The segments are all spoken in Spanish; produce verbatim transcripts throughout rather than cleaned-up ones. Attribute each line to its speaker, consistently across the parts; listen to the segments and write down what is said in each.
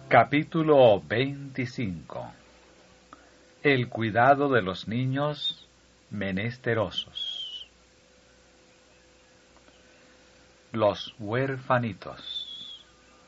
Speaker 1: Capítulo veinticinco. El cuidado de los niños menesterosos. Los huérfanitos.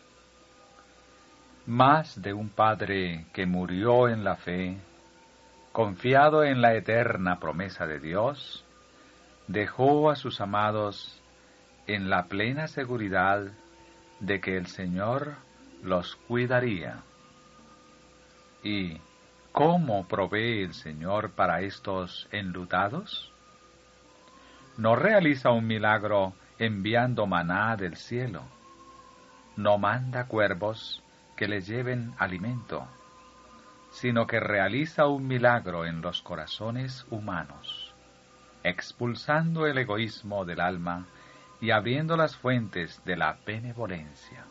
Speaker 1: Más de un padre que murió en la fe, confiado en la eterna promesa de Dios, dejó a sus amados en la plena seguridad de que el Señor los cuidaría. ¿Y cómo provee el Señor para estos enlutados? No realiza un milagro enviando maná del cielo, no manda cuervos que les lleven alimento, sino que realiza un milagro en los corazones humanos, expulsando el egoísmo del alma y abriendo las fuentes de la benevolencia.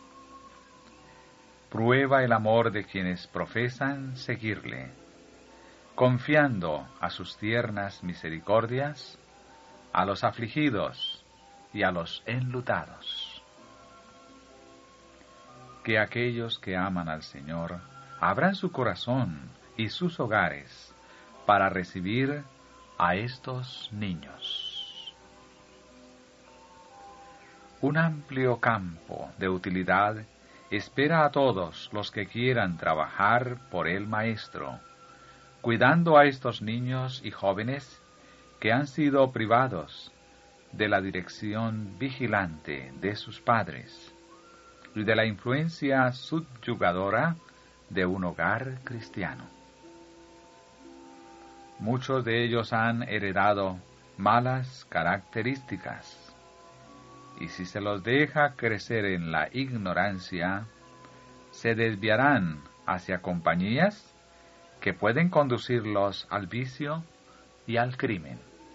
Speaker 1: Prueba el amor de quienes profesan seguirle, confiando a sus tiernas misericordias a los afligidos y a los enlutados. Que aquellos que aman al Señor abran su corazón y sus hogares para recibir a estos niños. Un amplio campo de utilidad espera a todos los que quieran trabajar por el Maestro, cuidando a estos niños y jóvenes que han sido privados de la dirección vigilante de sus padres y de la influencia subyugadora de un hogar cristiano. Muchos de ellos han heredado malas características, y si se los deja crecer en la ignorancia, se desviarán hacia compañías que pueden conducirlos al vicio y al crimen.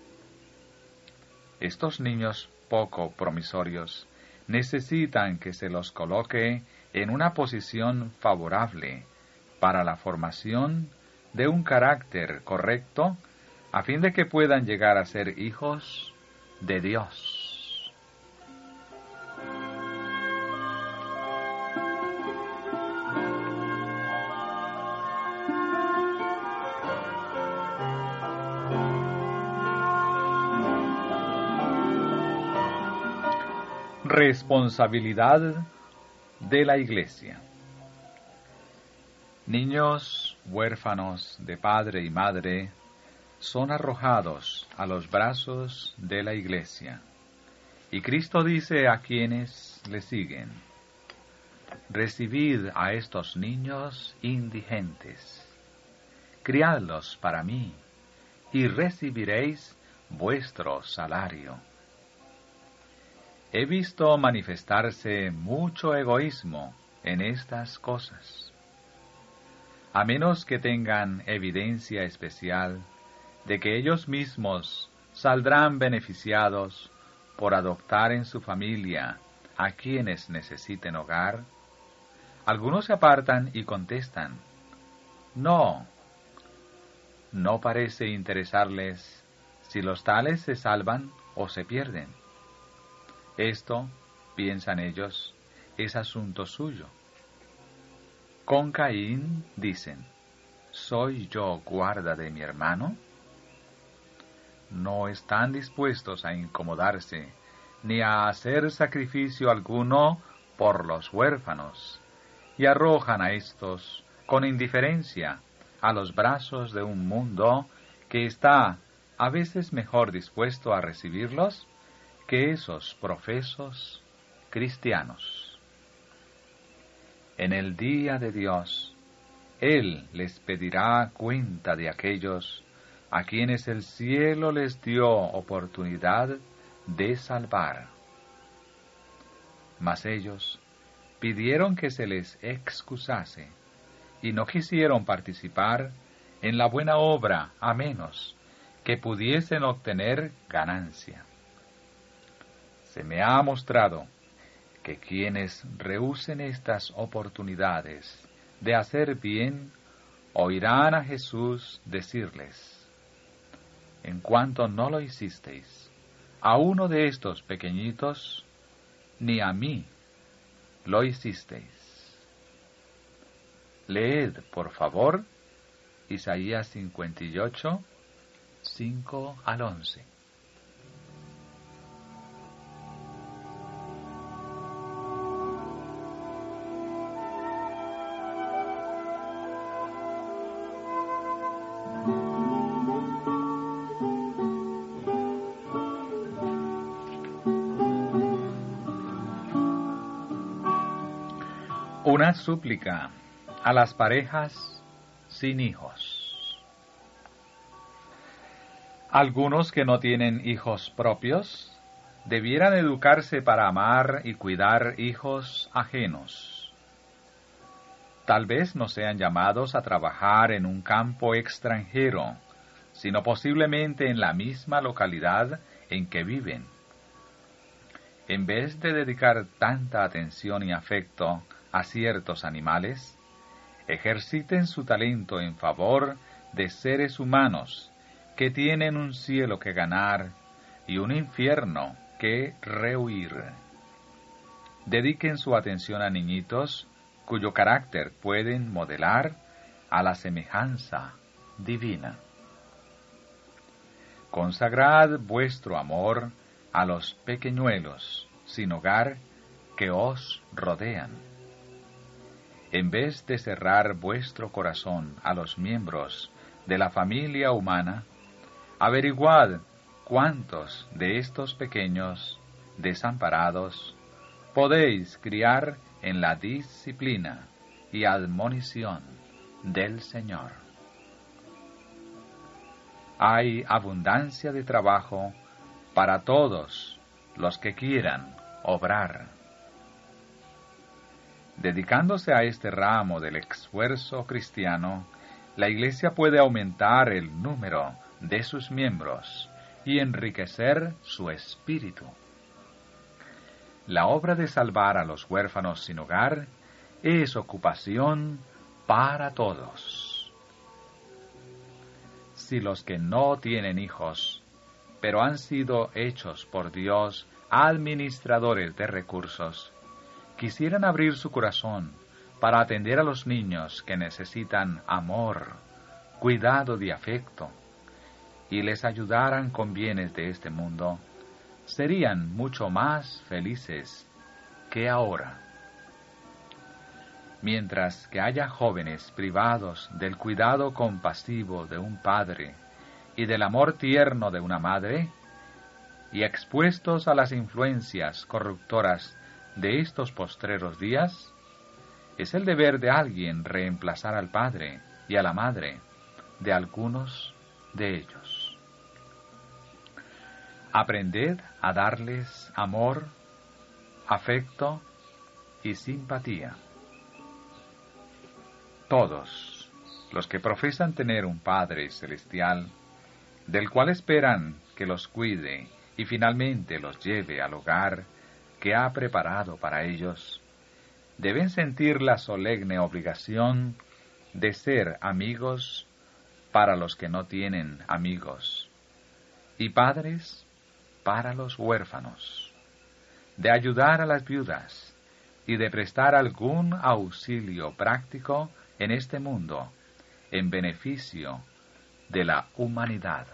Speaker 1: Estos niños poco promisorios necesitan que se los coloque en una posición favorable para la formación de un carácter correcto, a fin de que puedan llegar a ser hijos de Dios. Responsabilidad de la Iglesia. Niños huérfanos de padre y madre son arrojados a los brazos de la Iglesia, y Cristo dice a quienes le siguen: recibid a estos niños indigentes, criadlos para mí, y recibiréis vuestro salario. He visto manifestarse mucho egoísmo en estas cosas. A menos que tengan evidencia especial de que ellos mismos saldrán beneficiados por adoptar en su familia a quienes necesiten hogar, algunos se apartan y contestan: no, no parece interesarles si los tales se salvan o se pierden. Esto, piensan ellos, es asunto suyo. Con Caín dicen: ¿soy yo guarda de mi hermano? No están dispuestos a incomodarse ni a hacer sacrificio alguno por los huérfanos, y arrojan a estos con indiferencia a los brazos de un mundo que está a veces mejor dispuesto a recibirlos que esos profesos cristianos. En el día de Dios, Él les pedirá cuenta de aquellos a quienes el cielo les dio oportunidad de salvar. Mas ellos pidieron que se les excusase y no quisieron participar en la buena obra a menos que pudiesen obtener ganancia. Se me ha mostrado que quienes rehúsen estas oportunidades de hacer bien, oirán a Jesús decirles: en cuanto no lo hicisteis a uno de estos pequeñitos, ni a mí lo hicisteis. Leed, por favor, Isaías cincuenta y ocho, cinco al once. Una súplica a las parejas sin hijos. Algunos que no tienen hijos propios debieran educarse para amar y cuidar hijos ajenos. Tal vez no sean llamados a trabajar en un campo extranjero, sino posiblemente en la misma localidad en que viven. En vez de dedicar tanta atención y afecto a ciertos animales, ejerciten su talento en favor de seres humanos que tienen un cielo que ganar y un infierno que rehuir. Dediquen su atención a niñitos cuyo carácter pueden modelar a la semejanza divina. Consagrad vuestro amor a los pequeñuelos sin hogar que os rodean. En vez de cerrar vuestro corazón a los miembros de la familia humana, averiguad cuántos de estos pequeños desamparados podéis criar en la disciplina y admonición del Señor. Hay abundancia de trabajo para todos los que quieran obrar. Dedicándose a este ramo del esfuerzo cristiano, la Iglesia puede aumentar el número de sus miembros y enriquecer su espíritu. La obra de salvar a los huérfanos sin hogar es ocupación para todos. Si los que no tienen hijos, pero han sido hechos por Dios administradores de recursos, quisieran abrir su corazón para atender a los niños que necesitan amor, cuidado y afecto, y les ayudaran con bienes de este mundo, serían mucho más felices que ahora. Mientras que haya jóvenes privados del cuidado compasivo de un padre y del amor tierno de una madre, y expuestos a las influencias corruptoras de estos postreros días, es el deber de alguien reemplazar al padre y a la madre de algunos de ellos. Aprended a darles amor, afecto y simpatía. Todos los que profesan tener un Padre celestial, del cual esperan que los cuide y finalmente los lleve al hogar que ha preparado para ellos, deben sentir la solemne obligación de ser amigos para los que no tienen amigos, y padres para los huérfanos, de ayudar a las viudas y de prestar algún auxilio práctico en este mundo en beneficio de la humanidad.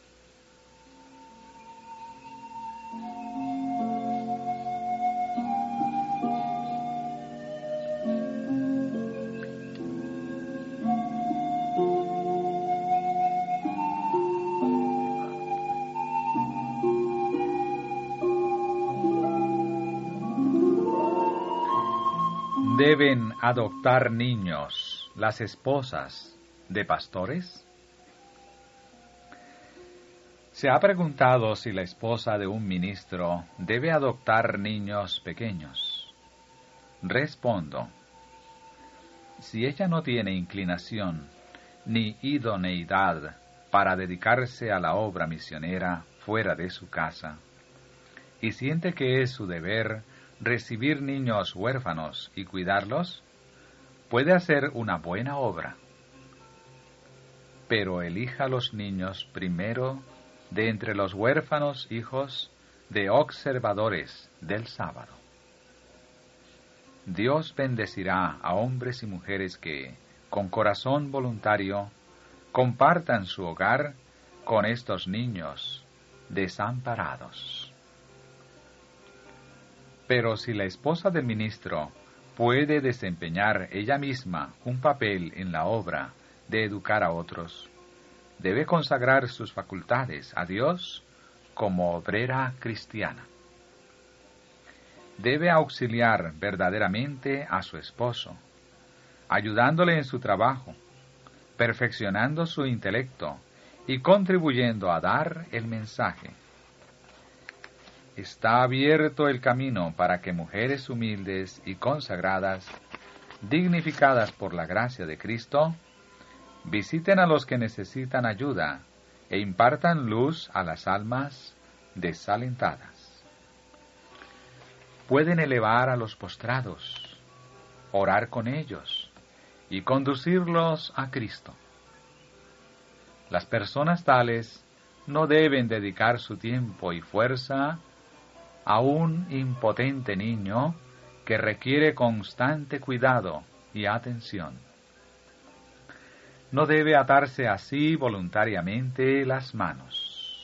Speaker 1: ¿Deben adoptar niños las esposas de pastores? ¿Se ha preguntado si la esposa de un ministro debe adoptar niños pequeños? Respondo, si ella no tiene inclinación ni idoneidad para dedicarse a la obra misionera fuera de su casa, y siente que es su deber recibir niños huérfanos y cuidarlos, puede hacer una buena obra. Pero elija los niños primero de entre los huérfanos hijos de observadores del sábado. Dios bendecirá a hombres y mujeres que, con corazón voluntario, compartan su hogar con estos niños desamparados. Pero si la esposa del ministro puede desempeñar ella misma un papel en la obra de educar a otros, debe consagrar sus facultades a Dios como obrera cristiana. Debe auxiliar verdaderamente a su esposo, ayudándole en su trabajo, perfeccionando su intelecto y contribuyendo a dar el mensaje. Está abierto el camino para que mujeres humildes y consagradas, dignificadas por la gracia de Cristo, visiten a los que necesitan ayuda e impartan luz a las almas desalentadas. Pueden elevar a los postrados, orar con ellos y conducirlos a Cristo. Las personas tales no deben dedicar su tiempo y fuerza a un impotente niño que requiere constante cuidado y atención. No debe atarse así voluntariamente las manos.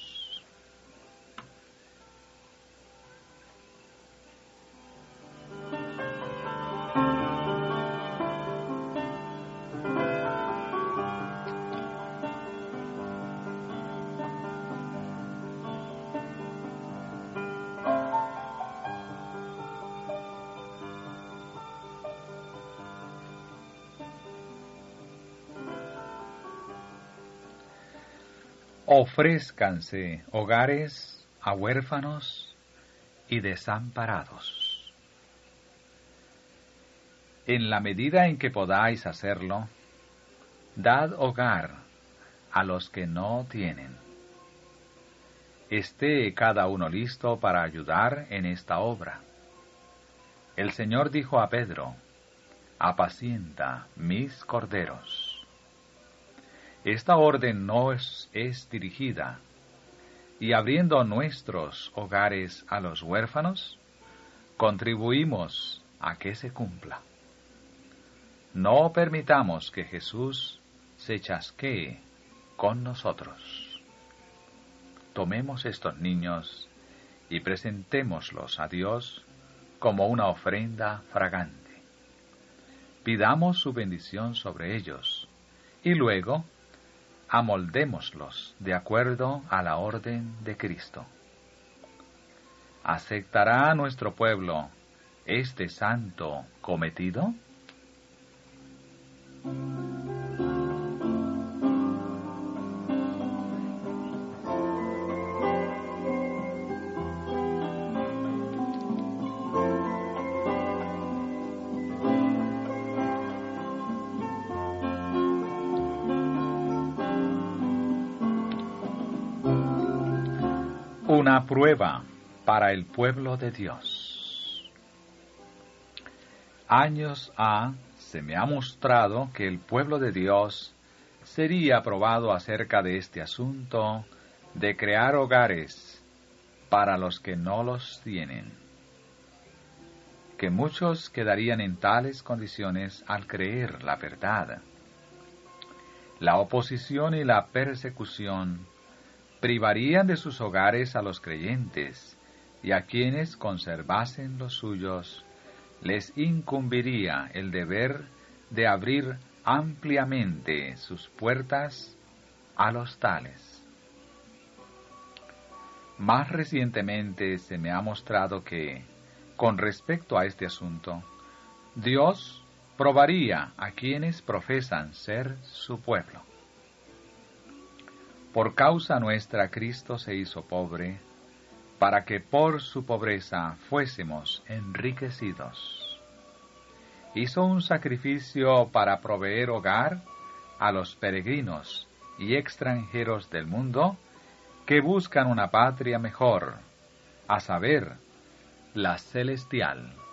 Speaker 1: Ofrézcanse hogares a huérfanos y desamparados. En la medida en que podáis hacerlo, dad hogar a los que no tienen. Esté cada uno listo para ayudar en esta obra. El Señor dijo a Pedro: apacienta mis corderos. Esta orden nos es dirigida, y abriendo nuestros hogares a los huérfanos, contribuimos a que se cumpla. No permitamos que Jesús se chasquee con nosotros. Tomemos estos niños y presentémoslos a Dios como una ofrenda fragante. Pidamos su bendición sobre ellos, y luego amoldémoslos de acuerdo a la orden de Cristo. ¿Aceptará nuestro pueblo este santo cometido? Una prueba para el pueblo de Dios. Años ha se me ha mostrado que el pueblo de Dios sería probado acerca de este asunto de crear hogares para los que no los tienen, que muchos quedarían en tales condiciones al creer la verdad. La oposición y la persecución privarían de sus hogares a los creyentes, y a quienes conservasen los suyos les incumbiría el deber de abrir ampliamente sus puertas a los tales. Más recientemente se me ha mostrado que, con respecto a este asunto, Dios probaría a quienes profesan ser su pueblo. Por causa nuestra Cristo se hizo pobre, para que por su pobreza fuésemos enriquecidos. Hizo un sacrificio para proveer hogar a los peregrinos y extranjeros del mundo que buscan una patria mejor, a saber, la celestial.